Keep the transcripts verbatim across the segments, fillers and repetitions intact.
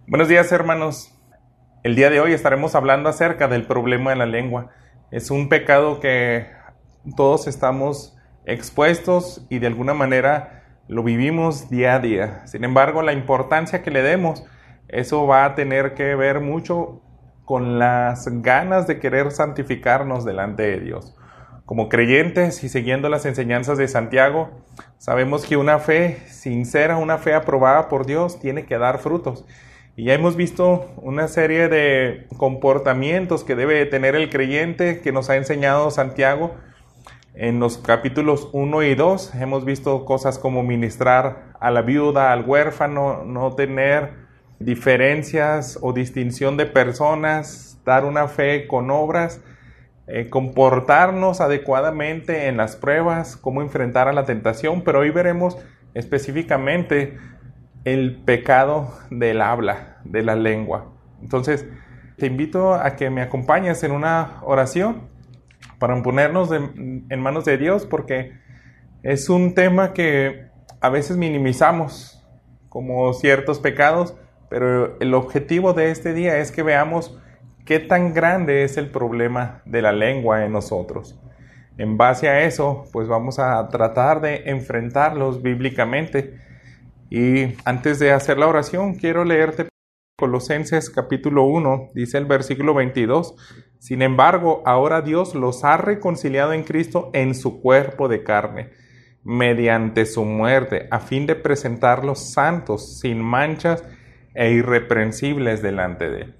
Buenos días, hermanos. El día de hoy estaremos hablando acerca del problema de la lengua. Es un pecado que todos estamos expuestos y de alguna manera lo vivimos día a día. Sin embargo, la importancia que le demos, eso va a tener que ver mucho con las ganas de querer santificarnos delante de Dios. Como creyentes y siguiendo las enseñanzas de Santiago, sabemos que una fe sincera, una fe aprobada por Dios, tiene que dar frutos. Y ya hemos visto una serie de comportamientos que debe tener el creyente que nos ha enseñado Santiago. En los capítulos uno y dos hemos visto cosas como ministrar a la viuda, al huérfano, no tener diferencias o distinción de personas, dar una fe con obras, eh, comportarnos adecuadamente en las pruebas, cómo enfrentar a la tentación. Pero hoy veremos específicamente el pecado del habla, de la lengua. Entonces, te invito a que me acompañes en una oración para ponernos de, en manos de Dios, porque es un tema que a veces minimizamos como ciertos pecados, pero el objetivo de este día es que veamos qué tan grande es el problema de la lengua en nosotros. En base a eso, pues vamos a tratar de enfrentarlos bíblicamente. Y antes de hacer la oración, quiero leerte Colosenses capítulo uno, dice el versículo veintidós. Sin embargo, ahora Dios los ha reconciliado en Cristo en su cuerpo de carne, mediante su muerte, a fin de presentarlos santos, sin manchas e irreprensibles delante de Él.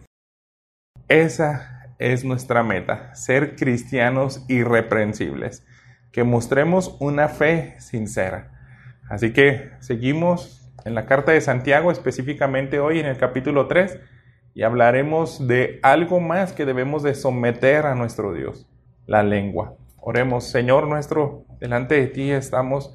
Esa es nuestra meta, ser cristianos irreprensibles, que mostremos una fe sincera. Así que seguimos en la carta de Santiago, específicamente hoy en el capítulo tres, y hablaremos de algo más que debemos de someter a nuestro Dios, la lengua. Oremos. Señor nuestro, delante de ti estamos.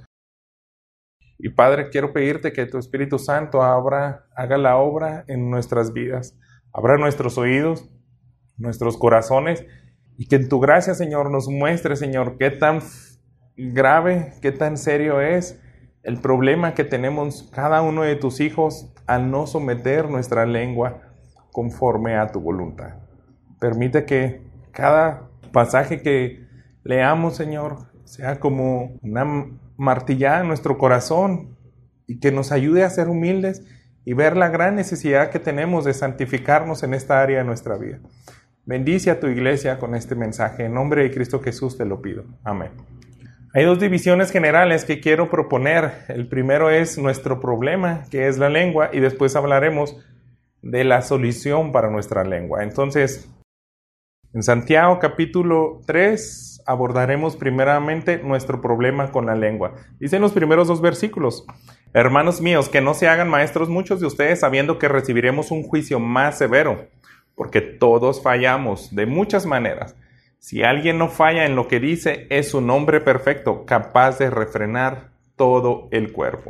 Y Padre, quiero pedirte que tu Espíritu Santo abra, haga la obra en nuestras vidas, abra nuestros oídos, nuestros corazones, y que en tu gracia, Señor, nos muestre, Señor, qué tan grave, qué tan serio es el problema que tenemos cada uno de tus hijos al no someter nuestra lengua conforme a tu voluntad. Permite que cada pasaje que leamos, Señor, sea como una martillada en nuestro corazón y que nos ayude a ser humildes y ver la gran necesidad que tenemos de santificarnos en esta área de nuestra vida. Bendice a tu iglesia con este mensaje. En nombre de Cristo Jesús te lo pido. Amén. Hay dos divisiones generales que quiero proponer. El primero es nuestro problema, que es la lengua, y después hablaremos de la solución para nuestra lengua. Entonces, en Santiago capítulo tres abordaremos primeramente nuestro problema con la lengua. Dicen los primeros dos versículos: Hermanos míos, que no se hagan maestros muchos de ustedes, sabiendo que recibiremos un juicio más severo, porque todos fallamos de muchas maneras. Si alguien no falla en lo que dice, es un hombre perfecto, capaz de refrenar todo el cuerpo.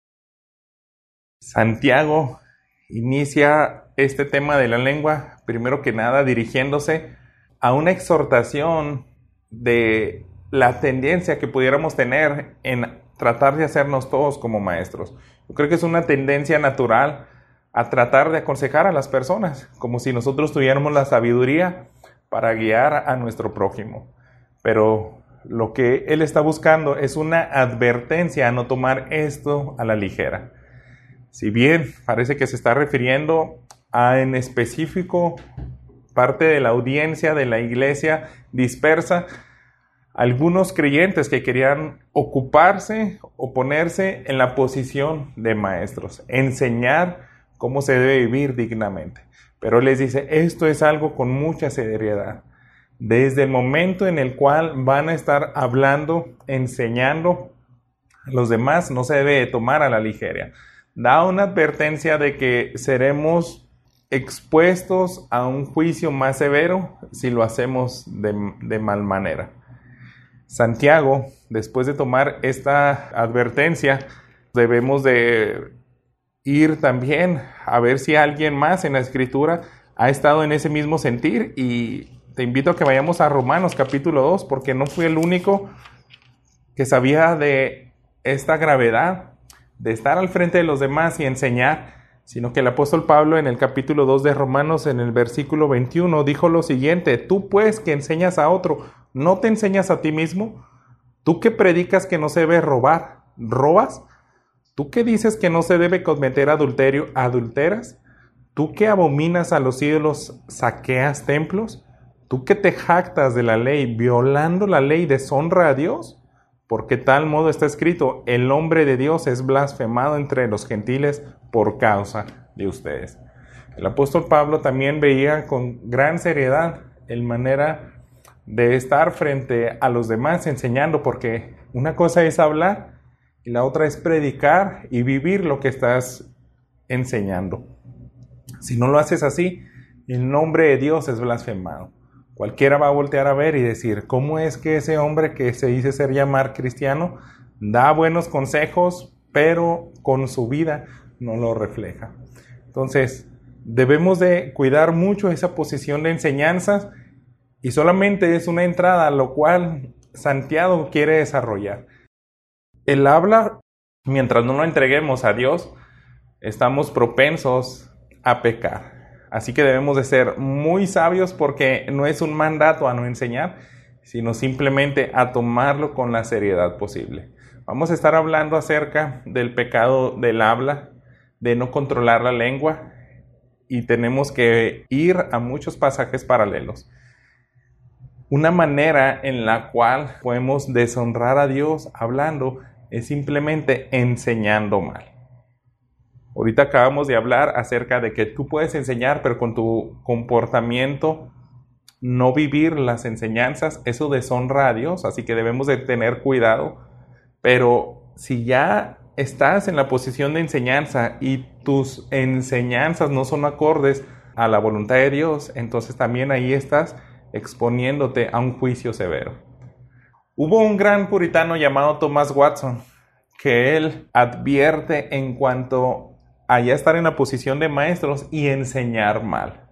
Santiago inicia este tema de la lengua, primero que nada dirigiéndose a una exhortación de la tendencia que pudiéramos tener en tratar de hacernos todos como maestros. Yo creo que es una tendencia natural a tratar de aconsejar a las personas, como si nosotros tuviéramos la sabiduría para guiar a nuestro prójimo. Pero lo que él está buscando es una advertencia a no tomar esto a la ligera. Si bien parece que se está refiriendo a, en específico, parte de la audiencia de la iglesia dispersa, algunos creyentes que querían ocuparse o ponerse en la posición de maestros, enseñar cómo se debe vivir dignamente. Pero les dice, esto es algo con mucha seriedad. Desde el momento en el cual van a estar hablando, enseñando a los demás, no se debe tomar a la ligera. Da una advertencia de que seremos expuestos a un juicio más severo si lo hacemos de, de mal manera. Santiago, después de tomar esta advertencia, debemos de ir también a ver si alguien más en la Escritura ha estado en ese mismo sentir, y te invito a que vayamos a Romanos capítulo dos, porque no fui el único que sabía de esta gravedad de estar al frente de los demás y enseñar, sino que el apóstol Pablo en el capítulo dos de Romanos, en el versículo veintiuno, dijo lo siguiente: tú pues que enseñas a otro, ¿no te enseñas a ti mismo? Tú que predicas que no se debe robar, ¿robas? Tú que dices que no se debe cometer adulterio, ¿adulteras? Tú que abominas a los ídolos, ¿saqueas templos? Tú que te jactas de la ley, violando la ley, deshonra a Dios. Porque tal modo está escrito: el hombre de Dios es blasfemado entre los gentiles por causa de ustedes. El apóstol Pablo también veía con gran seriedad el manera de estar frente a los demás enseñando, porque una cosa es hablar y la otra es predicar y vivir lo que estás enseñando. Si no lo haces así, el nombre de Dios es blasfemado. Cualquiera va a voltear a ver y decir: ¿cómo es que ese hombre que se dice ser llamar cristiano da buenos consejos, pero con su vida no lo refleja? Entonces, debemos de cuidar mucho esa posición de enseñanzas, y solamente es una entrada, lo cual Santiago quiere desarrollar. El habla, mientras no lo entreguemos a Dios, estamos propensos a pecar. Así que debemos de ser muy sabios, porque no es un mandato a no enseñar, sino simplemente a tomarlo con la seriedad posible. Vamos a estar hablando acerca del pecado del habla, de no controlar la lengua, y tenemos que ir a muchos pasajes paralelos. Una manera en la cual podemos deshonrar a Dios hablando es simplemente enseñando mal. Ahorita acabamos de hablar acerca de que tú puedes enseñar, pero con tu comportamiento no vivir las enseñanzas, eso deshonra a Dios, así que debemos de tener cuidado. Pero si ya estás en la posición de enseñanza y tus enseñanzas no son acordes a la voluntad de Dios, entonces también ahí estás exponiéndote a un juicio severo. Hubo un gran puritano llamado Thomas Watson, que él advierte en cuanto a ya estar en la posición de maestros y enseñar mal.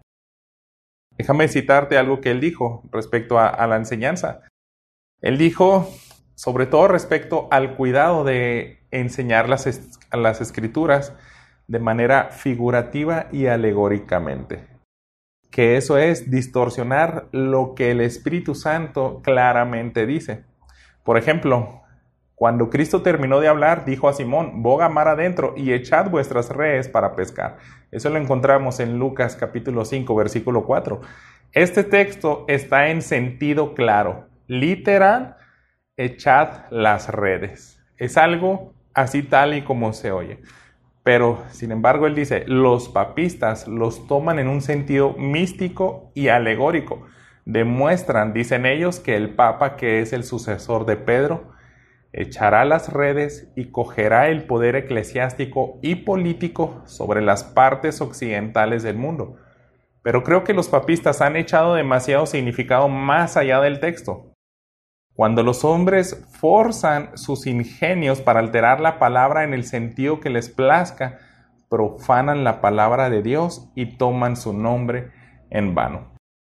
Déjame citarte algo que él dijo respecto a, a la enseñanza. Él dijo, sobre todo respecto al cuidado de enseñar las, es, las escrituras de manera figurativa y alegóricamente, que eso es distorsionar lo que el Espíritu Santo claramente dice. Por ejemplo, cuando Cristo terminó de hablar, dijo a Simón: boga mar adentro y echad vuestras redes para pescar. Eso lo encontramos en Lucas capítulo cinco, versículo cuatro. Este texto está en sentido claro, literal: echad las redes. Es algo así tal y como se oye. Pero, sin embargo, él dice, los papistas los toman en un sentido místico y alegórico. Demuestran, dicen ellos, que el Papa, que es el sucesor de Pedro, echará las redes y cogerá el poder eclesiástico y político sobre las partes occidentales del mundo. Pero creo que los papistas han echado demasiado significado más allá del texto. Cuando los hombres forzan sus ingenios para alterar la palabra en el sentido que les plazca, profanan la palabra de Dios y toman su nombre en vano.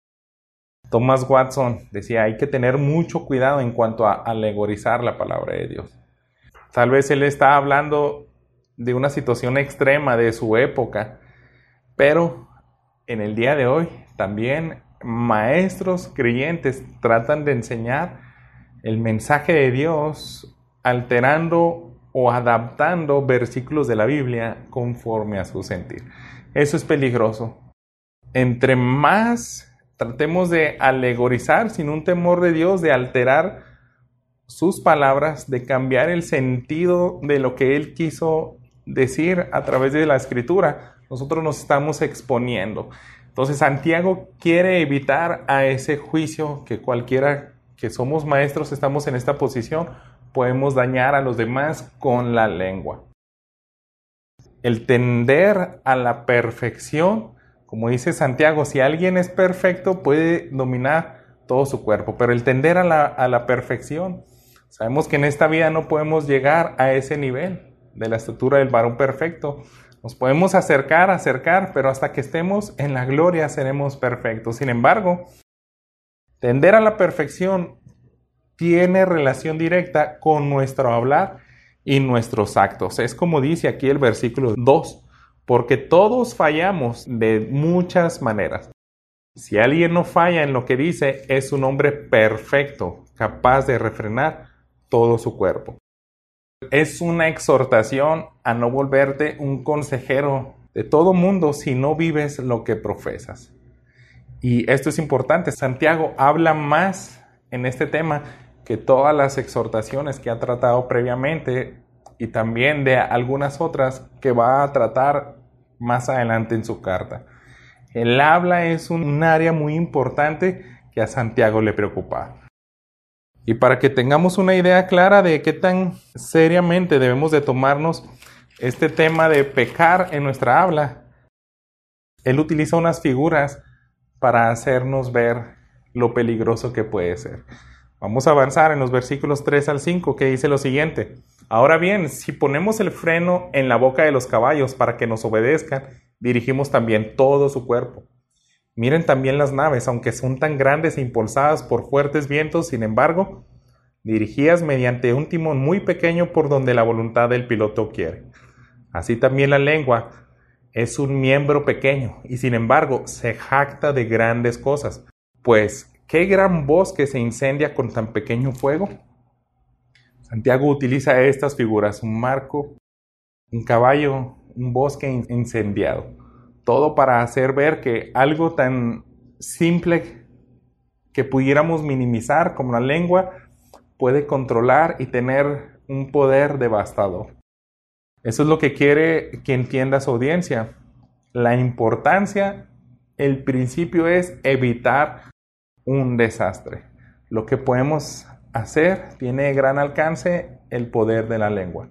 Thomas Watson decía, hay que tener mucho cuidado en cuanto a alegorizar la palabra de Dios. Tal vez él está hablando de una situación extrema de su época, pero en el día de hoy también maestros creyentes tratan de enseñar el mensaje de Dios alterando o adaptando versículos de la Biblia conforme a su sentir. Eso es peligroso. Entre más tratemos de alegorizar sin un temor de Dios, de alterar sus palabras, de cambiar el sentido de lo que Él quiso decir a través de la Escritura, nosotros nos estamos exponiendo. Entonces Santiago quiere evitar a ese juicio que cualquiera que somos maestros estamos en esta posición, podemos dañar a los demás con la lengua. El tender a la perfección, como dice Santiago, si alguien es perfecto puede dominar todo su cuerpo, pero el tender a la, a la perfección, sabemos que en esta vida no podemos llegar a ese nivel de la estatura del varón perfecto. Nos podemos acercar, acercar, pero hasta que estemos en la gloria seremos perfectos. Sin embargo, tender a la perfección tiene relación directa con nuestro hablar y nuestros actos. Es como dice aquí el versículo dos. porque todos fallamos de muchas maneras. Si alguien no falla en lo que dice, es un hombre perfecto, capaz de refrenar todo su cuerpo. Es una exhortación a no volverte un consejero de todo mundo si no vives lo que profesas. Y esto es importante. Santiago habla más en este tema que todas las exhortaciones que ha tratado previamente y también de algunas otras que va a tratar más adelante en su carta. El habla es un área muy importante que a Santiago le preocupa. Y para que tengamos una idea clara de qué tan seriamente debemos de tomarnos este tema de pecar en nuestra habla, él utiliza unas figuras para hacernos ver lo peligroso que puede ser. Vamos a avanzar en los versículos tres al cinco, que dice lo siguiente. Ahora bien, si ponemos el freno en la boca de los caballos para que nos obedezcan, dirigimos también todo su cuerpo. Miren también las naves, aunque son tan grandes e impulsadas por fuertes vientos, sin embargo, dirigidas mediante un timón muy pequeño por donde la voluntad del piloto quiere. Así también la lengua es un miembro pequeño y sin embargo se jacta de grandes cosas. Pues, ¿qué gran bosque se incendia con tan pequeño fuego? Santiago utiliza estas figuras, un marco, un caballo, un bosque incendiado. Todo para hacer ver que algo tan simple que pudiéramos minimizar como la lengua puede controlar y tener un poder devastador. Eso es lo que quiere que entienda su audiencia. La importancia, el principio es evitar un desastre. Lo que podemos hacer tiene gran alcance el poder de la lengua.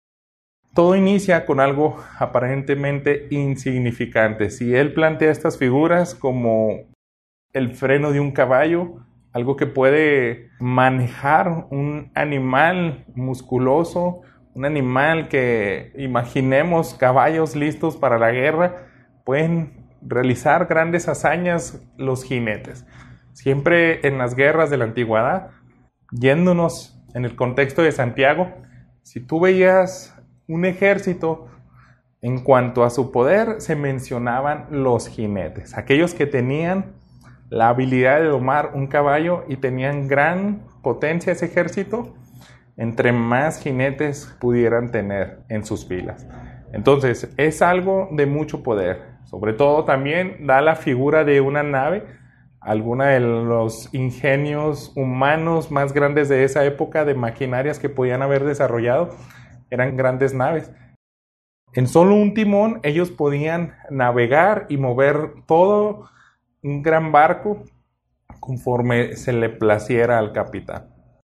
Todo inicia con algo aparentemente insignificante. Si él plantea estas figuras como el freno de un caballo, algo que puede manejar un animal musculoso, un animal que imaginemos caballos listos para la guerra, pueden realizar grandes hazañas los jinetes. Siempre en las guerras de la antigüedad, yéndonos en el contexto de Santiago, si tú veías un ejército, en cuanto a su poder, se mencionaban los jinetes, aquellos que tenían la habilidad de domar un caballo y tenían gran potencia ese ejército, entre más jinetes pudieran tener en sus filas. Entonces, es algo de mucho poder. Sobre todo también da la figura de una nave, alguna de los ingenios humanos más grandes de esa época, de maquinarias que podían haber desarrollado, eran grandes naves. En solo un timón ellos podían navegar y mover todo un gran barco conforme se le placiera al capitán.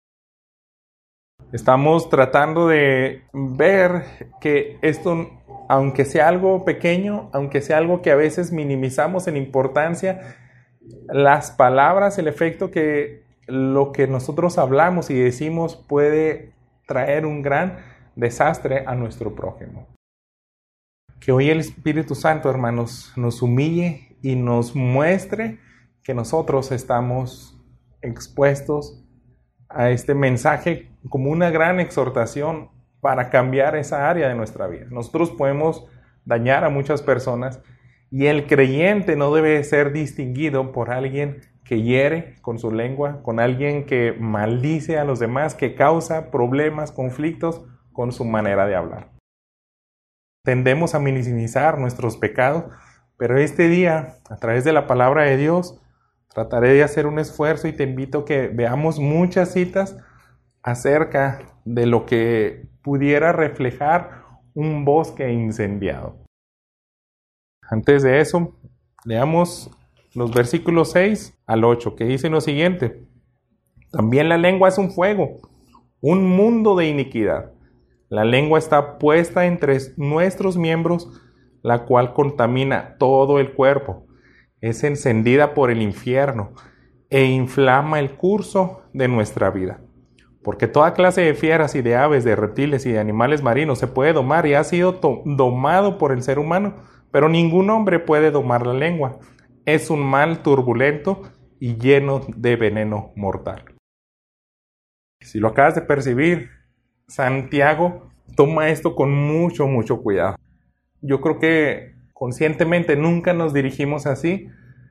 Estamos tratando de ver que esto, aunque sea algo pequeño, aunque sea algo que a veces minimizamos en importancia, las palabras, el efecto que lo que nosotros hablamos y decimos puede traer un gran desastre a nuestro prójimo. Que hoy el Espíritu Santo, hermanos, nos humille y nos muestre que nosotros estamos expuestos a este mensaje como una gran exhortación para cambiar esa área de nuestra vida. Nosotros podemos dañar a muchas personas y el creyente no debe ser distinguido por alguien que hiere con su lengua, con alguien que maldice a los demás, que causa problemas, conflictos con su manera de hablar. Tendemos a minimizar nuestros pecados, pero este día, a través de la palabra de Dios, trataré de hacer un esfuerzo y te invito a que veamos muchas citas acerca de lo que pudiera reflejar un bosque incendiado. Antes de eso, leamos los versículos seis al ocho, que dicen lo siguiente. También la lengua es un fuego, un mundo de iniquidad. La lengua está puesta entre nuestros miembros, la cual contamina todo el cuerpo. Es encendida por el infierno e inflama el curso de nuestra vida. Porque toda clase de fieras y de aves, de reptiles y de animales marinos se puede domar y ha sido domado por el ser humano, pero ningún hombre puede domar la lengua. Es un mal turbulento y lleno de veneno mortal. Si lo acabas de percibir, Santiago toma esto con mucho, mucho cuidado. yo creo que conscientemente nunca nos dirigimos así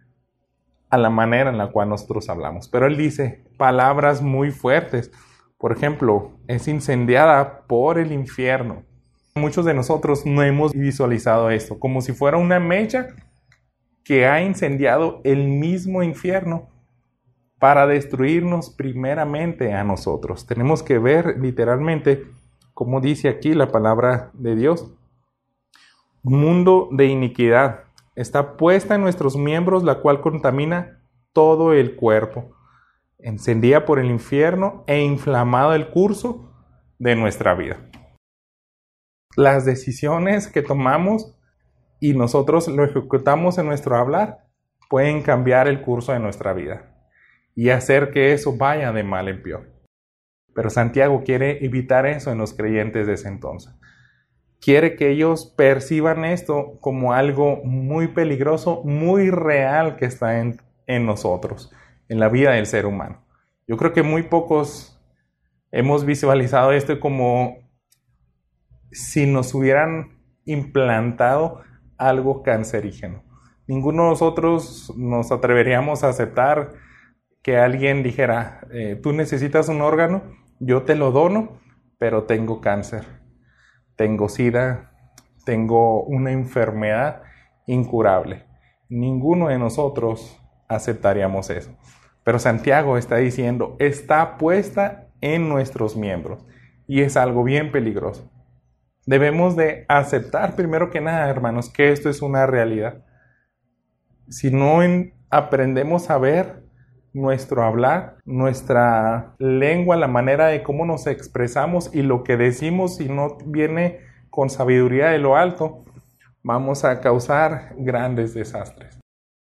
a la manera en la cual nosotros hablamos. Pero él dice palabras muy fuertes. Por ejemplo, es incendiada por el infierno. Muchos de nosotros no hemos visualizado esto, como si fuera una mecha que ha incendiado el mismo infierno para destruirnos primeramente a nosotros. Tenemos que ver literalmente, como dice aquí la palabra de Dios, un mundo de iniquidad está puesta en nuestros miembros, la cual contamina todo el cuerpo, encendida por el infierno e inflamado el curso de nuestra vida. Las decisiones que tomamos y nosotros lo ejecutamos en nuestro hablar pueden cambiar el curso de nuestra vida y hacer que eso vaya de mal en peor. Pero Santiago quiere evitar eso en los creyentes de ese entonces. Quiere que ellos perciban esto como algo muy peligroso, muy real que está en, en nosotros, en la vida del ser humano. Yo creo que muy pocos hemos visualizado esto como si nos hubieran implantado algo cancerígeno. Ninguno de nosotros nos atreveríamos a aceptar que alguien dijera, eh, tú necesitas un órgano, yo te lo dono, pero tengo cáncer, tengo sida, tengo una enfermedad incurable. Ninguno de nosotros aceptaríamos eso. Pero Santiago está diciendo, está puesta en nuestros miembros y es algo bien peligroso. Debemos de aceptar primero que nada, hermanos, que esto es una realidad. Si no en, aprendemos a ver nuestro hablar, nuestra lengua, la manera de cómo nos expresamos y lo que decimos, si no viene con sabiduría de lo alto, vamos a causar grandes desastres.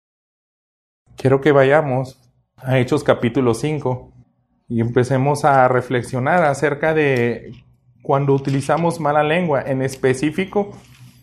Quiero que vayamos a Hechos capítulo cinco y empecemos a reflexionar acerca de cuando utilizamos mala lengua, en específico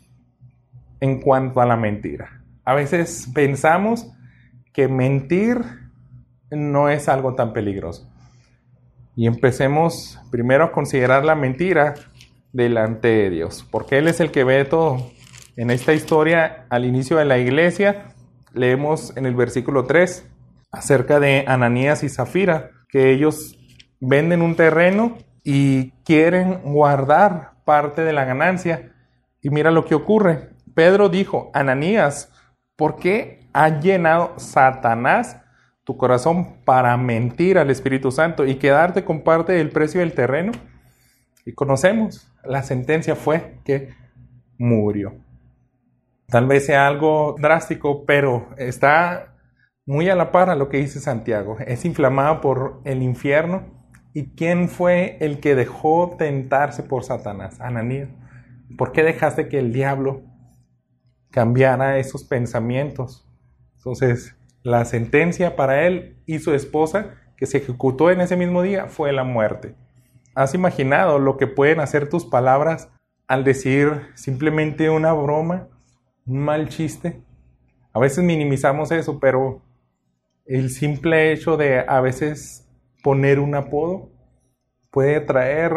en cuanto a la mentira. A veces pensamos que mentir no es algo tan peligroso. Y empecemos primero a considerar la mentira delante de Dios, porque Él es el que ve todo. En esta historia, al inicio de la iglesia, leemos en el versículo tres acerca de Ananías y Zafira, que ellos venden un terreno y quieren guardar parte de la ganancia. Y mira lo que ocurre. Pedro dijo, Ananías, ¿por qué ha llenado Satanás tu corazón para mentir al Espíritu Santo y quedarte con parte del precio del terreno? Y conocemos, la sentencia fue que murió. Tal vez sea algo drástico, pero está muy a la par a lo que dice Santiago. Es inflamado por el infierno. ¿Y quién fue el que dejó tentarse por Satanás? Ananías. ¿Por qué dejaste que el diablo cambiara esos pensamientos? Entonces, la sentencia para él y su esposa, que se ejecutó en ese mismo día, fue la muerte. ¿Has imaginado lo que pueden hacer tus palabras al decir simplemente una broma, un mal chiste? A veces minimizamos eso, pero el simple hecho de a veces poner un apodo puede traer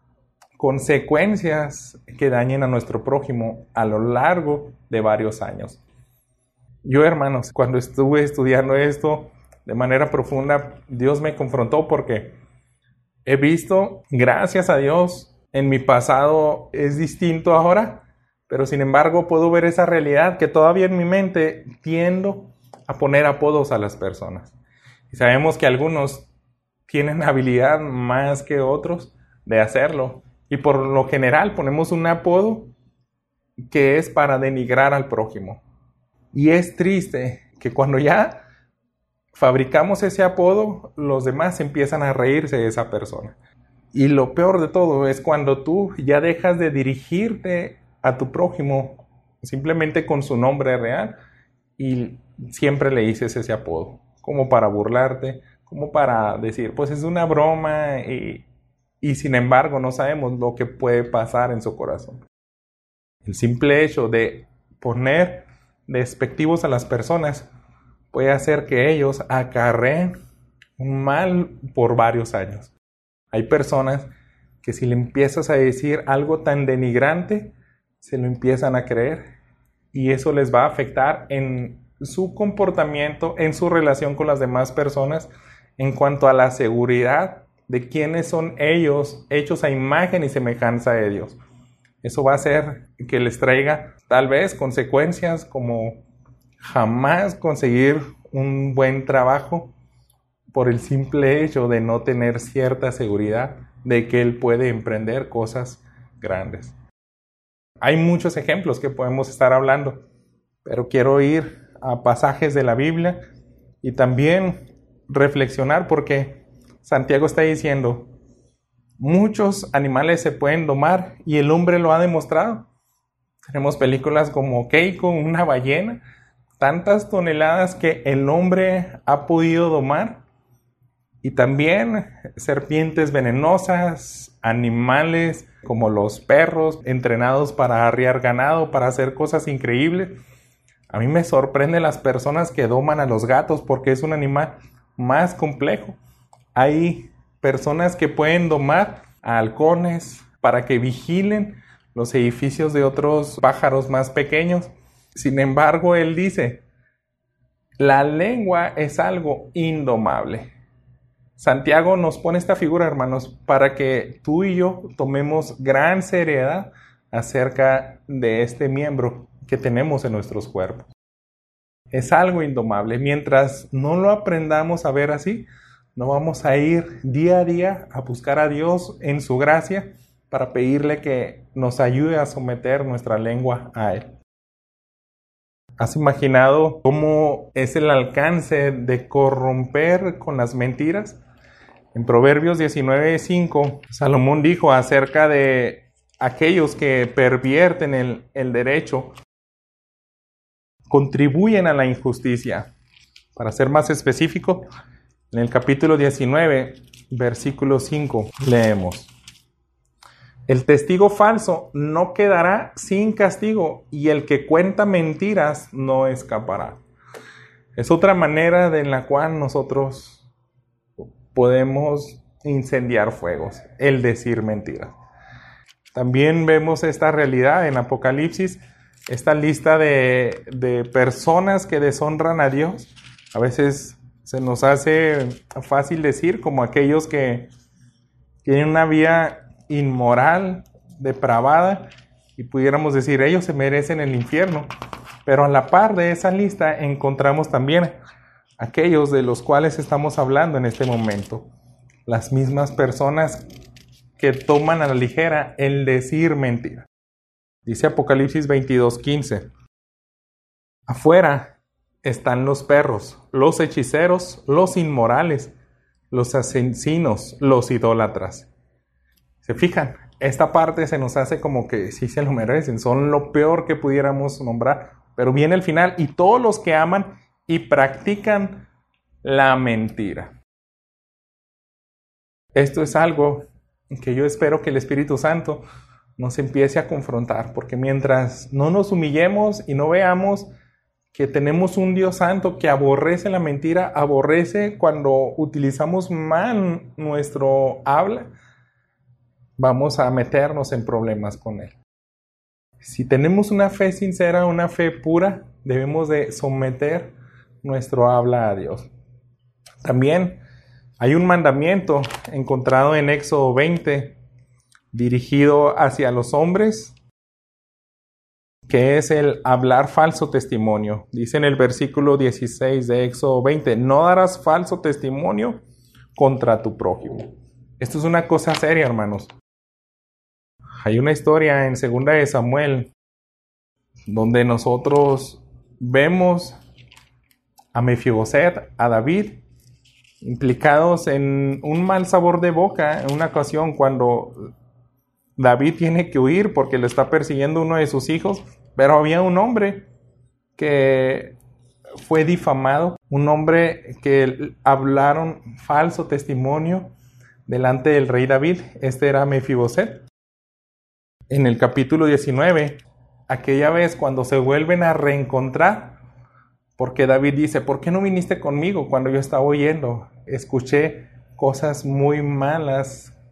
consecuencias que dañen a nuestro prójimo a lo largo de varios años. Yo, hermanos, cuando estuve estudiando esto de manera profunda, Dios me confrontó porque he visto, gracias a Dios, en mi pasado es distinto ahora, pero sin embargo puedo ver esa realidad que todavía en mi mente tiendo a poner apodos a las personas. Y sabemos que algunos tienen habilidad más que otros de hacerlo. Y por lo general ponemos un apodo que es para denigrar al prójimo. Y es triste que cuando ya fabricamos ese apodo, los demás empiezan a reírse de esa persona. Y lo peor de todo es cuando tú ya dejas de dirigirte a tu prójimo simplemente con su nombre real y siempre le dices ese apodo, como para burlarte, como para decir, pues es una broma y, y sin embargo no sabemos lo que puede pasar en su corazón. El simple hecho de poner despectivos a las personas puede hacer que ellos acarreen un mal por varios años. Hay personas que si le empiezas a decir algo tan denigrante, se lo empiezan a creer y eso les va a afectar en su comportamiento, en su relación con las demás personas, en cuanto a la seguridad de quiénes son ellos, hechos a imagen y semejanza de Dios. Eso va a hacer que les traiga tal vez consecuencias como jamás conseguir un buen trabajo por el simple hecho de no tener cierta seguridad de que él puede emprender cosas grandes. Hay muchos ejemplos que podemos estar hablando, pero quiero ir a pasajes de la Biblia y también reflexionar porque Santiago está diciendo, muchos animales se pueden domar y el hombre lo ha demostrado. Tenemos películas como Keiko, una ballena, tantas toneladas que el hombre ha podido domar y también serpientes venenosas, animales como los perros entrenados para arriar ganado, para hacer cosas increíbles. A mí me sorprenden las personas que doman a los gatos porque es un animal más complejo. Hay personas que pueden domar a halcones para que vigilen los edificios de otros pájaros más pequeños. Sin embargo, él dice, la lengua es algo indomable. Santiago nos pone esta figura, hermanos, para que tú y yo tomemos gran seriedad acerca de este miembro que tenemos en nuestros cuerpos. Es algo indomable. Mientras no lo aprendamos a ver así, no vamos a ir día a día a buscar a Dios en su gracia para pedirle que nos ayude a someter nuestra lengua a Él. ¿Has imaginado cómo es el alcance de corromper con las mentiras? En Proverbios diecinueve cinco, Salomón dijo acerca de aquellos que pervierten el, el derecho, contribuyen a la injusticia. Para ser más específico, en el capítulo diecinueve, versículo cinco, leemos: el testigo falso no quedará sin castigo, y el que cuenta mentiras no escapará. Es otra manera de la cual nosotros podemos incendiar fuegos, el decir mentiras. También vemos esta realidad en Apocalipsis, esta lista de, de personas que deshonran a Dios. A veces se nos hace fácil decir como aquellos que tienen una vida inmoral, depravada, y pudiéramos decir ellos se merecen el infierno. Pero a la par de esa lista encontramos también aquellos de los cuales estamos hablando en este momento, las mismas personas que toman a la ligera el decir mentira. Dice Apocalipsis veintidós quince: afuera están los perros, los hechiceros, los inmorales, los asesinos, los idólatras. ¿Se fijan? Esta parte se nos hace como que sí se lo merecen, son lo peor que pudiéramos nombrar, pero viene el final: y todos los que aman y practican la mentira. Esto es algo que yo espero que el Espíritu Santo nos empiece a confrontar, porque mientras no nos humillemos y no veamos que tenemos un Dios santo que aborrece la mentira, aborrece cuando utilizamos mal nuestro habla, vamos a meternos en problemas con Él. Si tenemos una fe sincera, una fe pura, debemos de someter nuestro habla a Dios. También hay un mandamiento encontrado en Éxodo veinte, dirigido hacia los hombres, que es el hablar falso testimonio. Dice en el versículo dieciséis de Éxodo veinte, no darás falso testimonio contra tu prójimo. Esto es una cosa seria, hermanos. Hay una historia en Segunda de Samuel donde nosotros vemos a Mefiboset, a David, implicados en un mal sabor de boca en una ocasión cuando David tiene que huir porque lo está persiguiendo uno de sus hijos, pero había un hombre que fue difamado, un hombre que hablaron falso testimonio delante del rey David. Este era Mefiboset. En el capítulo diecinueve, aquella vez cuando se vuelven a reencontrar, porque David dice, ¿por qué no viniste conmigo cuando yo estaba huyendo? Escuché cosas muy malas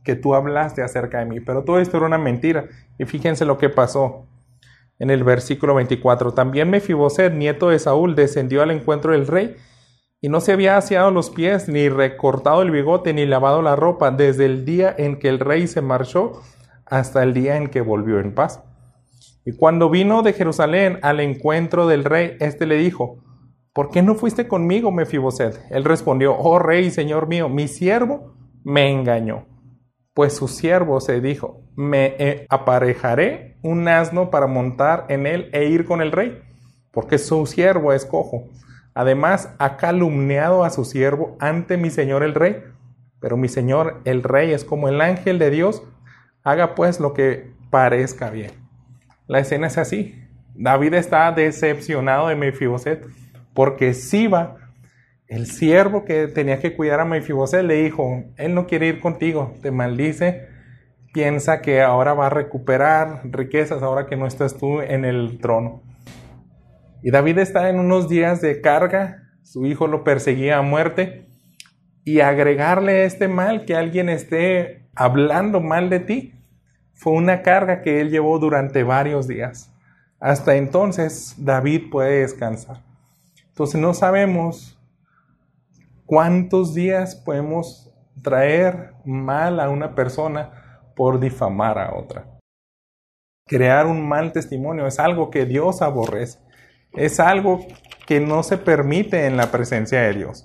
que tú hablaste acerca de mí. Pero todo esto era una mentira. Y fíjense lo que pasó en el versículo veinticuatro. También Mefiboset, nieto de Saúl, descendió al encuentro del rey y no se había aseado los pies, ni recortado el bigote, ni lavado la ropa, desde el día en que el rey se marchó hasta el día en que volvió en paz. Y cuando vino de Jerusalén al encuentro del rey, éste le dijo: ¿por qué no fuiste conmigo, Mefiboset? Él respondió: oh rey, señor mío, mi siervo me engañó. Pues su siervo se dijo: me eh, aparejaré un asno para montar en él e ir con el rey, porque su siervo es cojo. Además, ha calumniado a su siervo ante mi señor el rey. Pero mi señor el rey es como el ángel de Dios. Haga pues lo que parezca bien. La escena es así. David está decepcionado de Mefiboset, porque Siba, el siervo que tenía que cuidar a Mefiboset, le dijo: él no quiere ir contigo, te maldice, piensa que ahora va a recuperar riquezas ahora que no estás tú en el trono. Y David está en unos días de carga, su hijo lo perseguía a muerte, y agregarle este mal, que alguien esté hablando mal de ti, fue una carga que él llevó durante varios días. Hasta entonces David puede descansar. Entonces no sabemos cuántos días podemos traer mal a una persona por difamar a otra. Crear un mal testimonio es algo que Dios aborrece. Es algo que no se permite en la presencia de Dios.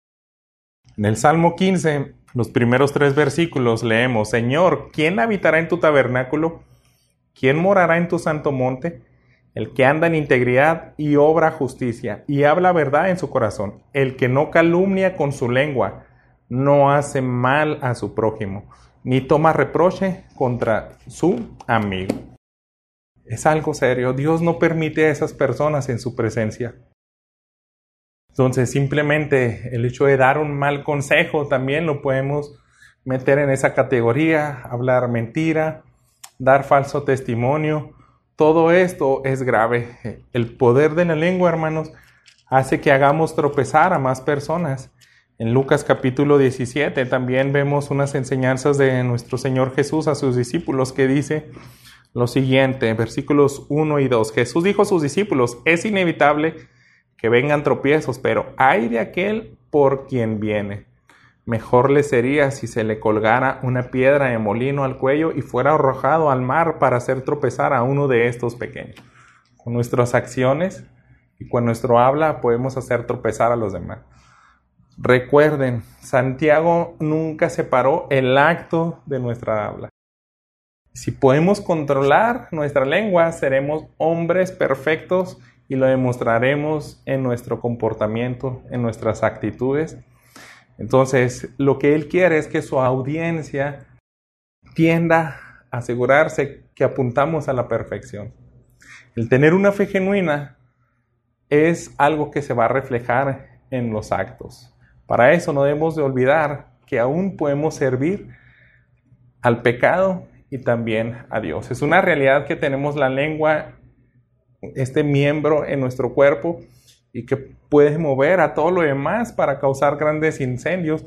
En el Salmo quince, los primeros tres versículos leemos: Señor, ¿quién habitará en tu tabernáculo? ¿Quién morará en tu santo monte? El que anda en integridad y obra justicia, y habla verdad en su corazón. El que no calumnia con su lengua, no hace mal a su prójimo, ni toma reproche contra su amigo. Es algo serio. Dios no permite a esas personas en su presencia. Entonces, simplemente el hecho de dar un mal consejo también lo podemos meter en esa categoría. Hablar mentira, dar falso testimonio. Todo esto es grave. El poder de la lengua, hermanos, hace que hagamos tropezar a más personas. En Lucas capítulo diecisiete también vemos unas enseñanzas de nuestro Señor Jesús a sus discípulos, que dice lo siguiente, versículos uno y dos. Jesús dijo a sus discípulos: es inevitable que vengan tropiezos, pero ay de aquel por quien viene. Mejor le sería si se le colgara una piedra de molino al cuello y fuera arrojado al mar para hacer tropezar a uno de estos pequeños. Con nuestras acciones y con nuestro habla podemos hacer tropezar a los demás. Recuerden, Santiago nunca separó el acto de nuestra habla. Si podemos controlar nuestra lengua, seremos hombres perfectos y lo demostraremos en nuestro comportamiento, en nuestras actitudes. Entonces, lo que él quiere es que su audiencia tienda a asegurarse que apuntamos a la perfección. El tener una fe genuina es algo que se va a reflejar en los actos. Para eso no debemos de olvidar que aún podemos servir al pecado y también a Dios. Es una realidad que tenemos la lengua, este miembro en nuestro cuerpo, y que puede mover a todo lo demás para causar grandes incendios.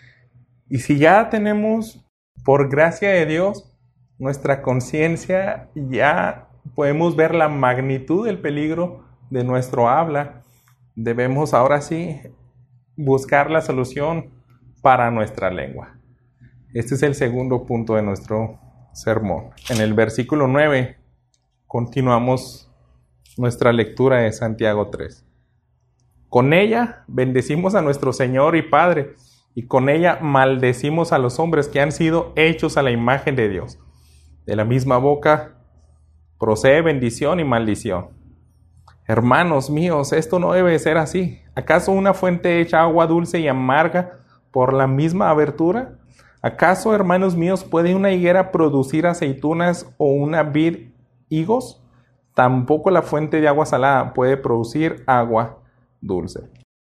Y si ya tenemos, por gracia de Dios, nuestra conciencia, ya podemos ver la magnitud del peligro de nuestro habla, debemos ahora sí buscar la solución para nuestra lengua. Este es el segundo punto de nuestro sermón. En el versículo nueve continuamos nuestra lectura de Santiago tres. Con ella bendecimos a nuestro Señor y Padre, y con ella maldecimos a los hombres que han sido hechos a la imagen de Dios. De la misma boca procede bendición y maldición. Hermanos míos, esto no debe ser así. ¿Acaso una fuente echa agua dulce y amarga por la misma abertura? ¿Acaso, hermanos míos, puede una higuera producir aceitunas o una vid higos? Tampoco la fuente de agua salada puede producir agua dulce.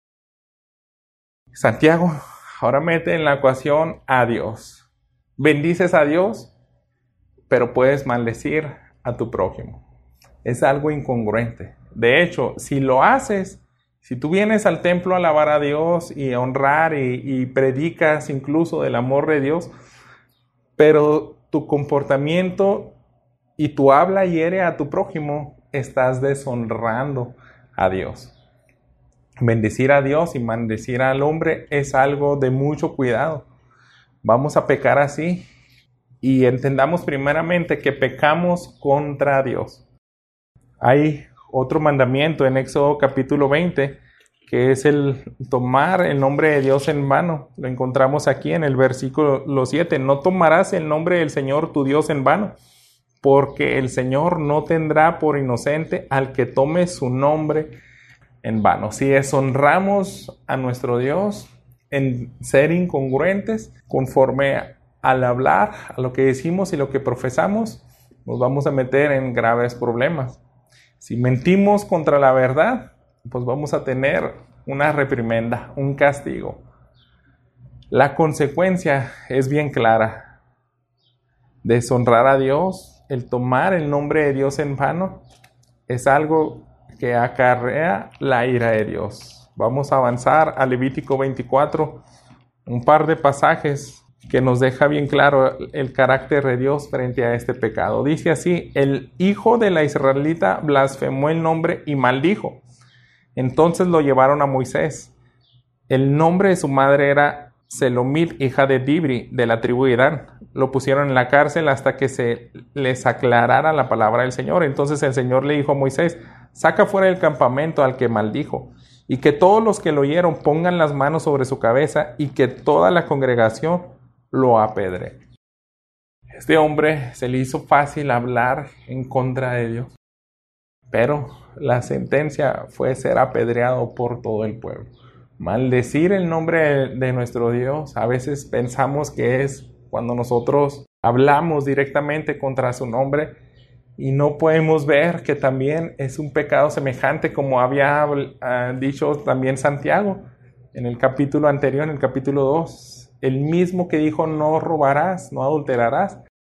Santiago ahora mete en la ecuación a Dios. Bendices a Dios, pero puedes maldecir a tu prójimo. Es algo incongruente. De hecho, si lo haces, si tú vienes al templo a alabar a Dios y a honrar y, y predicas incluso del amor de Dios, pero tu comportamiento y tu habla hiere a tu prójimo, estás deshonrando a Dios. Bendecir a Dios y maldecir al hombre es algo de mucho cuidado. Vamos a pecar así y entendamos primeramente que pecamos contra Dios. Hay otro mandamiento en Éxodo capítulo veinte, que es el tomar el nombre de Dios en vano. Lo encontramos aquí en el versículo siete. No tomarás el nombre del Señor tu Dios en vano, porque el Señor no tendrá por inocente al que tome su nombre en vano. Si deshonramos a nuestro Dios en ser incongruentes conforme al hablar, a lo que decimos y lo que profesamos, nos vamos a meter en graves problemas. Si mentimos contra la verdad, pues vamos a tener una reprimenda, un castigo. La consecuencia es bien clara. Deshonrar a Dios, el tomar el nombre de Dios en vano, es algo que acarrea la ira de Dios. Vamos a avanzar a Levítico veinticuatro, un par de pasajes que nos deja bien claro el carácter de Dios frente a este pecado. Dice así: el hijo de la israelita blasfemó el nombre y maldijo. Entonces lo llevaron a Moisés. El nombre de su madre era Selomit, hija de Dibri, de la tribu de Dan. Lo pusieron en la cárcel hasta que se les aclarara la palabra del Señor. Entonces el Señor le dijo a Moisés: saca fuera del campamento al que maldijo, y que todos los que lo oyeron pongan las manos sobre su cabeza, y que toda la congregación lo apedre. Este hombre se le hizo fácil hablar en contra de Dios, pero la sentencia fue ser apedreado por todo el pueblo. Maldecir el nombre de nuestro Dios, a veces pensamos que es cuando nosotros hablamos directamente contra su nombre, y no podemos ver que también es un pecado semejante, como había uh, dicho también Santiago en el capítulo anterior, en el capítulo dos. El mismo que dijo no robarás, no adulterarás,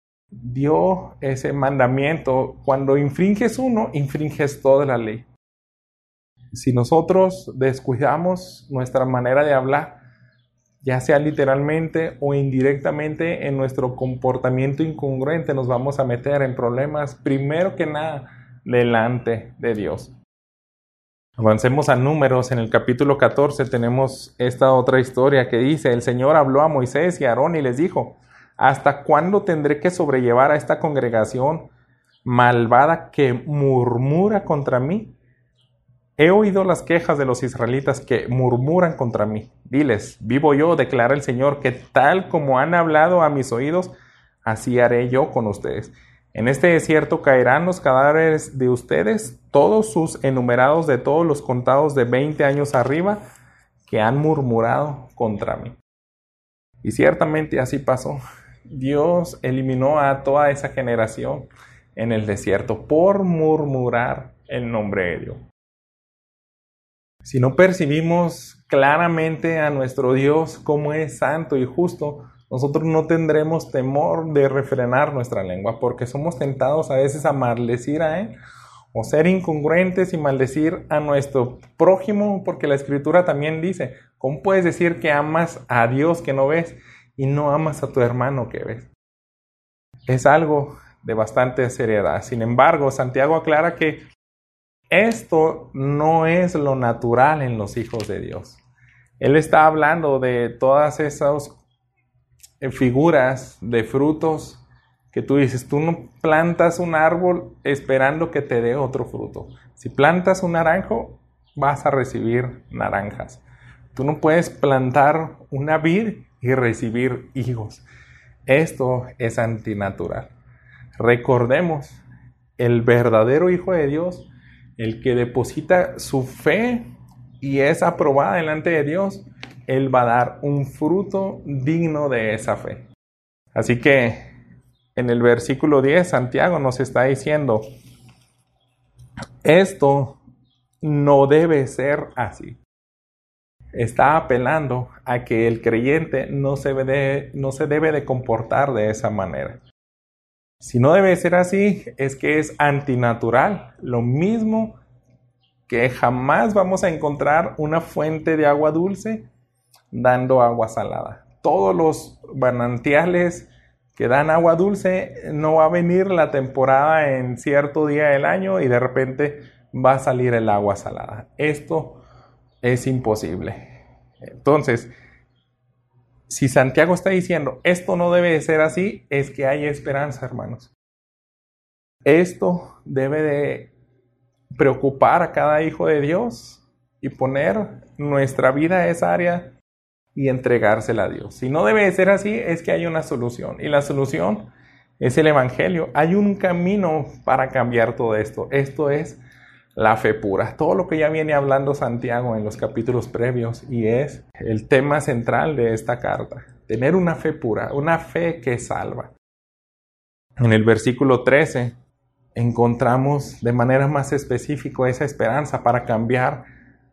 dio ese mandamiento. Cuando infringes uno, infringes toda la ley. Si nosotros descuidamos nuestra manera de hablar, ya sea literalmente o indirectamente, en nuestro comportamiento incongruente, nos vamos a meter en problemas, primero que nada, delante de Dios. Avancemos a Números. En el capítulo catorce tenemos esta otra historia que dice: el Señor habló a Moisés y a Aarón y les dijo: ¿hasta cuándo tendré que sobrellevar a esta congregación malvada que murmura contra mí? He oído las quejas de los israelitas que murmuran contra mí. Diles: vivo yo, declara el Señor, que tal como han hablado a mis oídos, así haré yo con ustedes. En este desierto caerán los cadáveres de ustedes, todos sus enumerados, de todos los contados de veinte años arriba, que han murmurado contra mí. Y ciertamente así pasó. Dios eliminó a toda esa generación en el desierto por murmurar el nombre de Dios. Si no percibimos claramente a nuestro Dios como es santo y justo, nosotros no tendremos temor de refrenar nuestra lengua, porque somos tentados a veces a maldecir a Él, o ser incongruentes y maldecir a nuestro prójimo, porque la Escritura también dice: ¿cómo puedes decir que amas a Dios que no ves y no amas a tu hermano que ves? Es algo de bastante seriedad. Sin embargo, Santiago aclara que esto no es lo natural en los hijos de Dios. Él está hablando de todas esas figuras de frutos que tú dices: tú no plantas un árbol esperando que te dé otro fruto. Si plantas un naranjo, vas a recibir naranjas. Tú no puedes plantar una vid y recibir higos. Esto es antinatural. Recordemos, el verdadero Hijo de Dios, el que deposita su fe y es aprobada delante de Dios, Él va a dar un fruto digno de esa fe. Así que en el versículo diez, Santiago nos está diciendo: esto no debe ser así. Está apelando a que el creyente no se debe, no se debe de comportar de esa manera. Si no debe ser así, es que es antinatural. Lo mismo que jamás vamos a encontrar una fuente de agua dulce dando agua salada. Todos los manantiales, que dan agua dulce, no va a venir la temporada en cierto día del año y de repente va a salir el agua salada. Esto es imposible. Entonces, si Santiago está diciendo, esto no debe de ser así, es que hay esperanza, hermanos. Esto debe de preocupar a cada hijo de Dios y poner nuestra vida a esa área y entregársela a Dios. Si no debe de ser así, es que hay una solución. Y la solución es el Evangelio. Hay un camino para cambiar todo esto. Esto es la fe pura. Todo lo que ya viene hablando Santiago en los capítulos previos y es el tema central de esta carta. Tener una fe pura, una fe que salva. En el versículo trece encontramos de manera más específica esa esperanza para cambiar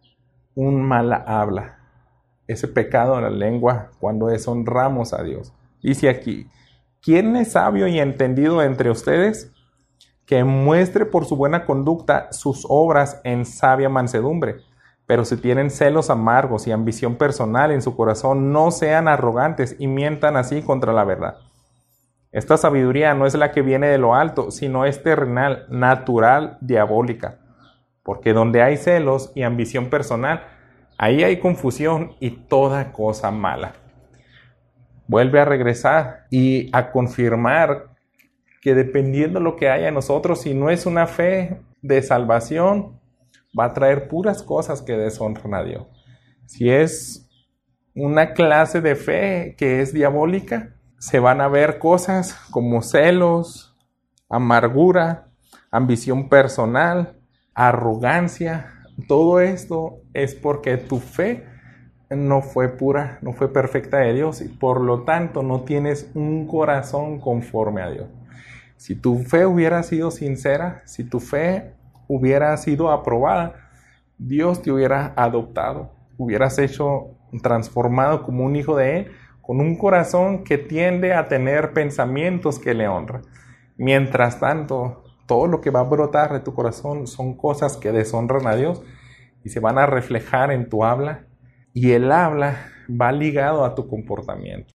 un mal habla. Ese pecado en la lengua cuando deshonramos a Dios. Dice aquí, ¿quién es sabio y entendido entre ustedes? Que muestre por su buena conducta sus obras en sabia mansedumbre. Pero si tienen celos amargos y ambición personal en su corazón, no sean arrogantes y mientan así contra la verdad. Esta sabiduría no es la que viene de lo alto, sino es terrenal, natural, diabólica. Porque donde hay celos y ambición personal, ahí hay confusión y toda cosa mala. Vuelve a regresar y a confirmar que dependiendo de lo que haya en nosotros, si no es una fe de salvación, va a traer puras cosas que deshonran a Dios. Si es una clase de fe que es diabólica, se van a ver cosas como celos, amargura, ambición personal, arrogancia. Todo esto es porque tu fe no fue pura, no fue perfecta de Dios y por lo tanto no tienes un corazón conforme a Dios. Si tu fe hubiera sido sincera, si tu fe hubiera sido aprobada, Dios te hubiera adoptado, hubieras hecho transformado como un hijo de Él, con un corazón que tiende a tener pensamientos que le honran. Mientras tanto, todo lo que va a brotar de tu corazón son cosas que deshonran a Dios y se van a reflejar en tu habla, y el habla va ligado a tu comportamiento.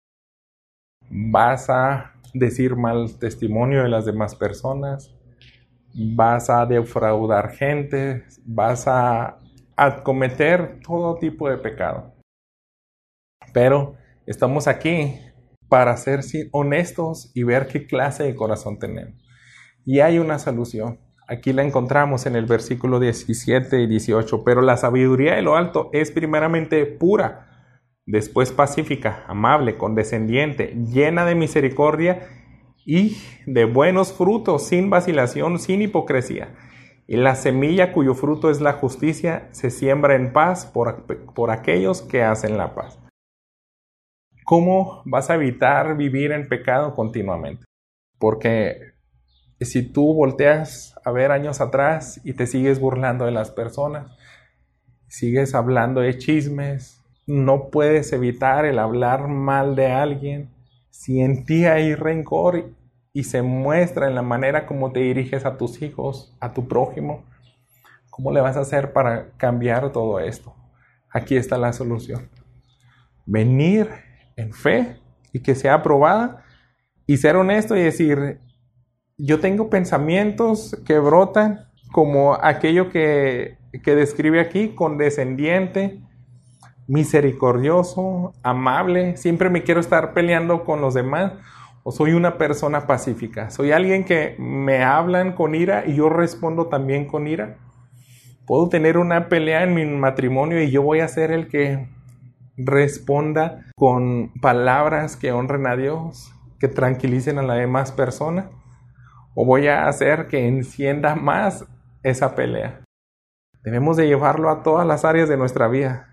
Vas a decir mal testimonio de las demás personas, vas a defraudar gente, vas a, a cometer todo tipo de pecado. Pero estamos aquí para ser honestos y ver qué clase de corazón tenemos. Y hay una solución. Aquí la encontramos en el versículo diecisiete y dieciocho. Pero la sabiduría de lo alto es primeramente pura, después pacífica, amable, condescendiente, llena de misericordia y de buenos frutos, sin vacilación, sin hipocresía. Y la semilla cuyo fruto es la justicia se siembra en paz por, por aquellos que hacen la paz. ¿Cómo vas a evitar vivir en pecado continuamente? Porque si tú volteas a ver años atrás y te sigues burlando de las personas, sigues hablando de chismes, no puedes evitar el hablar mal de alguien. Si en ti hay rencor y se muestra en la manera como te diriges a tus hijos, a tu prójimo, ¿cómo le vas a hacer para cambiar todo esto? Aquí está la solución. Venir en fe y que sea aprobada y ser honesto y decir, yo tengo pensamientos que brotan como aquello que, que describe aquí, condescendiente, misericordioso, amable. Siempre me quiero estar peleando con los demás. O soy una persona pacífica. Soy alguien que me hablan con ira y yo respondo también con ira. Puedo tener una pelea en mi matrimonio y yo voy a ser el que responda con palabras que honren a Dios, que tranquilicen a las demás personas. O voy a hacer que encienda más esa pelea. Debemos de llevarlo a todas las áreas de nuestra vida.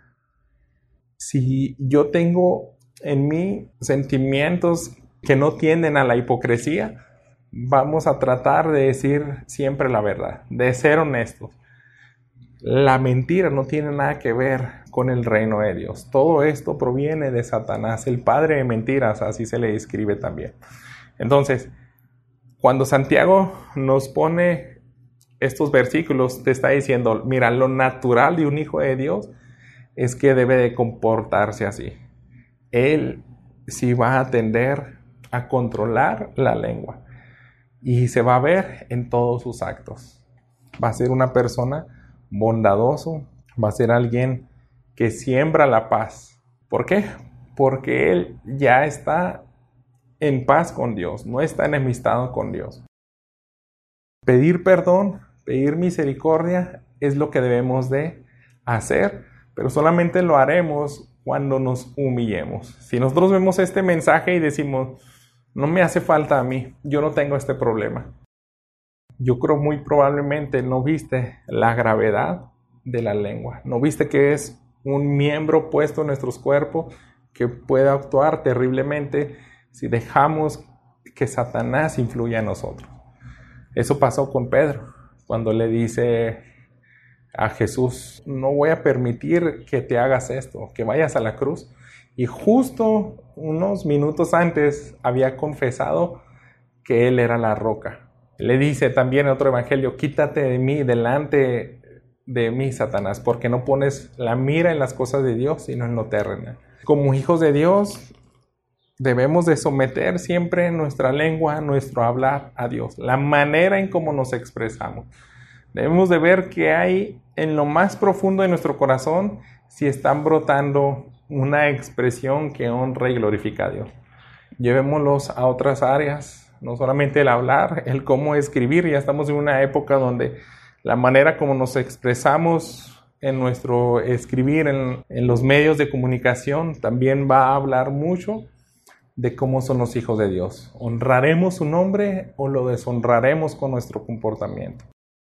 Si yo tengo en mí sentimientos que no tienden a la hipocresía, vamos a tratar de decir siempre la verdad, de ser honestos. La mentira no tiene nada que ver con el reino de Dios. Todo esto proviene de Satanás, el padre de mentiras, así se le describe también. Entonces, cuando Santiago nos pone estos versículos, te está diciendo, mira, lo natural de un hijo de Dios es que debe de comportarse así. Él sí va a atender a controlar la lengua. Y se va a ver en todos sus actos. Va a ser una persona bondadoso, va a ser alguien que siembra la paz. ¿Por qué? Porque él ya está en paz con Dios, no está enemistado con Dios. Pedir perdón, pedir misericordia es lo que debemos de hacer, pero solamente lo haremos cuando nos humillemos. Si nosotros vemos este mensaje y decimos, no me hace falta a mí, yo no tengo este problema. Yo creo muy probablemente no viste la gravedad de la lengua, no viste que es un miembro puesto en nuestros cuerpos que puede actuar terriblemente si dejamos que Satanás influya en nosotros. Eso pasó con Pedro, cuando le dice a Jesús, no voy a permitir que te hagas esto, que vayas a la cruz. Y justo unos minutos antes había confesado que él era la roca. Le dice también en otro evangelio, quítate de mí, delante de mí, Satanás, porque no pones la mira en las cosas de Dios, sino en lo terrenal. Como hijos de Dios, debemos de someter siempre nuestra lengua, nuestro hablar a Dios, la manera en cómo nos expresamos. Debemos de ver qué hay en lo más profundo de nuestro corazón si están brotando una expresión que honra y glorifica a Dios. Llevémoslos a otras áreas, no solamente el hablar, el cómo escribir. Ya estamos en una época donde la manera como nos expresamos en nuestro escribir, en, en los medios de comunicación, también va a hablar mucho de cómo son los hijos de Dios. ¿Honraremos su nombre o lo deshonraremos con nuestro comportamiento?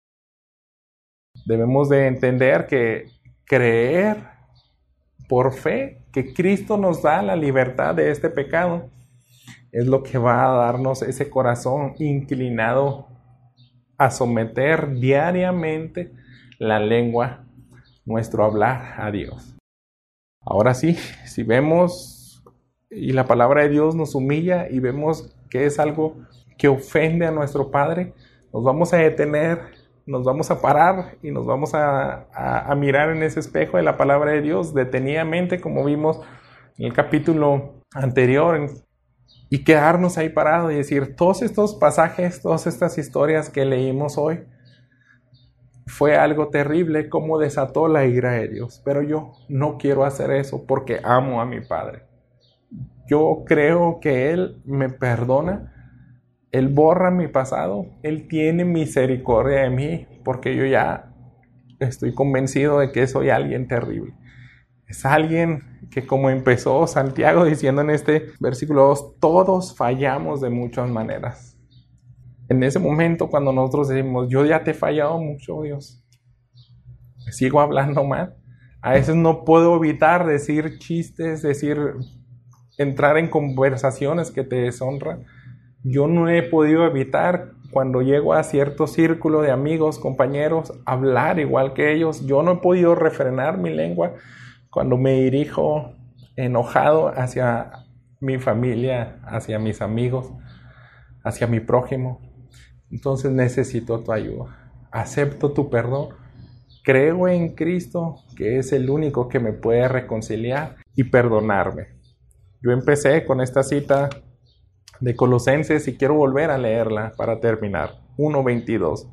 Debemos de entender que creer por fe que Cristo nos da la libertad de este pecado es lo que va a darnos ese corazón inclinado a someter diariamente la lengua, nuestro hablar a Dios. Ahora sí, si vemos y la palabra de Dios nos humilla y vemos que es algo que ofende a nuestro Padre, nos vamos a detener, nos vamos a parar y nos vamos a, a, a mirar en ese espejo de la palabra de Dios detenidamente, como vimos en el capítulo anterior, en, y quedarnos ahí parados y decir, todos estos pasajes, todas estas historias que leímos hoy, fue algo terrible como desató la ira de Dios, pero yo no quiero hacer eso porque amo a mi Padre. Yo creo que Él me perdona, Él borra mi pasado, Él tiene misericordia de mí, porque yo ya estoy convencido de que soy alguien terrible. Es alguien que, como empezó Santiago diciendo en este versículo dos, todos fallamos de muchas maneras. En ese momento cuando nosotros decimos, yo ya te he fallado mucho, Dios, sigo hablando mal, a veces no puedo evitar decir chistes, decir, entrar en conversaciones que te deshonran. Yo no he podido evitar, cuando llego a cierto círculo de amigos, compañeros, hablar igual que ellos. Yo no he podido refrenar mi lengua cuando me dirijo enojado hacia mi familia, hacia mis amigos, hacia mi prójimo. Entonces necesito tu ayuda. Acepto tu perdón. Creo en Cristo, que es el único que me puede reconciliar y perdonarme. Yo empecé con esta cita de Colosenses y quiero volver a leerla para terminar. uno veintidós.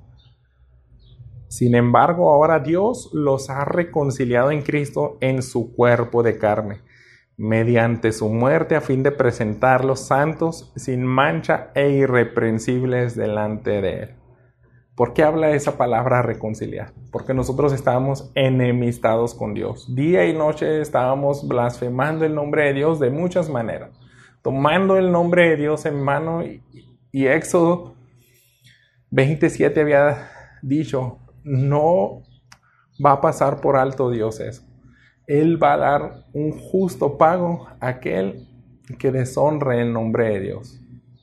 Sin embargo, ahora Dios los ha reconciliado en Cristo en su cuerpo de carne, mediante su muerte, a fin de presentarlos santos, sin mancha e irreprensibles delante de Él. ¿Por qué habla esa palabra reconciliar? Porque nosotros estábamos enemistados con Dios. Día y noche estábamos blasfemando el nombre de Dios de muchas maneras, tomando el nombre de Dios en mano, y, y Éxodo veintisiete había dicho, no va a pasar por alto Dios eso. Él va a dar un justo pago a aquel que deshonre el nombre de Dios.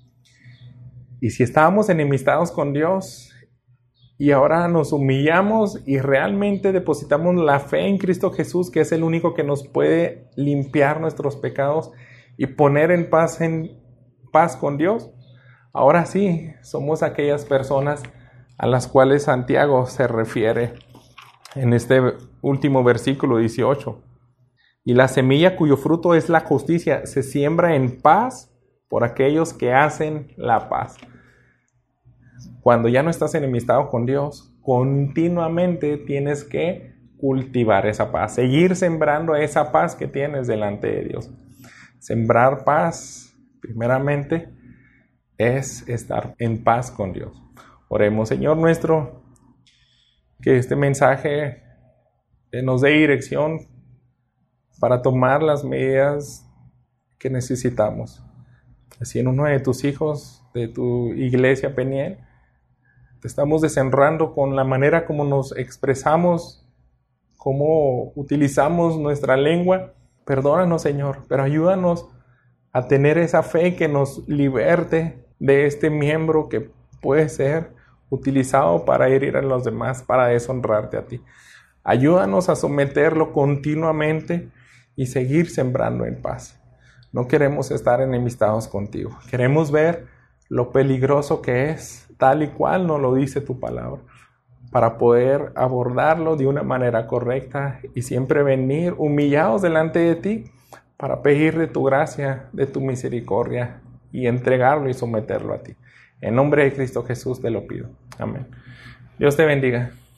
Y si estábamos enemistados con Dios y ahora nos humillamos y realmente depositamos la fe en Cristo Jesús, que es el único que nos puede limpiar nuestros pecados y poner en paz, en paz con Dios, ahora sí somos aquellas personas a las cuales Santiago se refiere en este último versículo dieciocho. Y la semilla cuyo fruto es la justicia se siembra en paz por aquellos que hacen la paz. Cuando ya no estás enemistado con Dios, continuamente tienes que cultivar esa paz, seguir sembrando esa paz que tienes delante de Dios. Sembrar paz, primeramente, es estar en paz con Dios. Oremos, Señor nuestro, que este mensaje nos dé dirección para tomar las medidas que necesitamos. Así en uno de tus hijos, de tu iglesia Peniel, te estamos deshonrando con la manera como nos expresamos, cómo utilizamos nuestra lengua. Perdónanos, Señor, pero ayúdanos a tener esa fe que nos liberte de este miembro que puede ser utilizado para herir a los demás, para deshonrarte a ti. Ayúdanos a someterlo continuamente y seguir sembrando en paz. No queremos estar enemistados contigo. Queremos ver lo peligroso que es, tal y cual nos lo dice tu palabra, para poder abordarlo de una manera correcta y siempre venir humillados delante de ti para pedir de tu gracia, de tu misericordia y entregarlo y someterlo a ti. En nombre de Cristo Jesús te lo pido. Amén. Dios te bendiga.